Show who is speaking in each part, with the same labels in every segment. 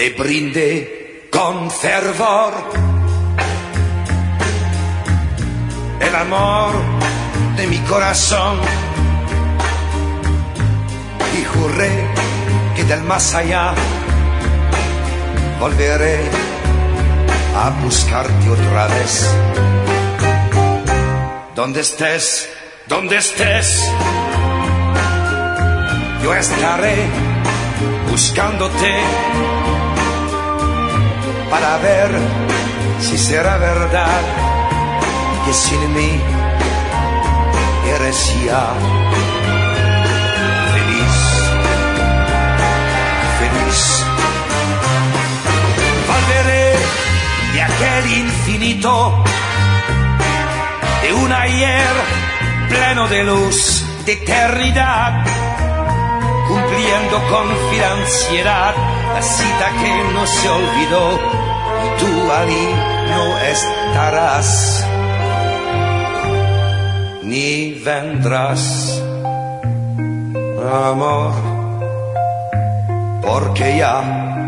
Speaker 1: te brindé con fervor el amor de mi corazón y juré que del más allá volveré a buscarte otra vez. Donde estés, yo estaré buscándote para ver si será verdad que sin mí eres ya feliz. Volveré de aquel infinito, de un ayer pleno de luz, de eternidad, cumpliendo con fiel ansiedad la cita que no se olvidó, y tú allí no estarás ni vendrás, amor, porque ya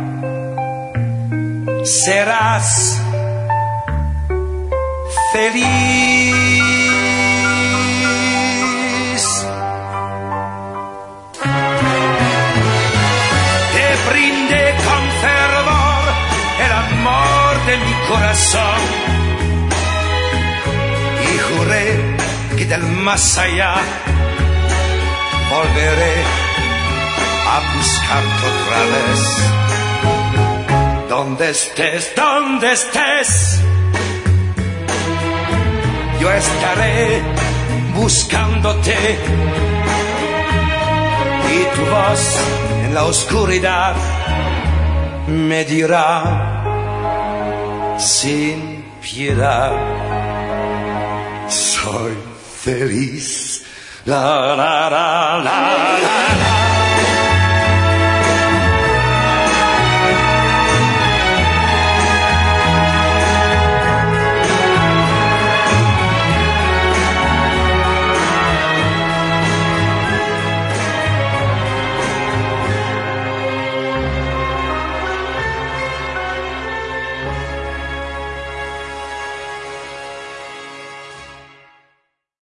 Speaker 1: serás feliz. Te brindé con fervor el amor de mi corazón y juré que del más allá volveré a buscarte otra vez. Donde estés, yo estaré buscándote y tu voz en la oscuridad me dirá sin piedad: soy feliz. La la la la la la.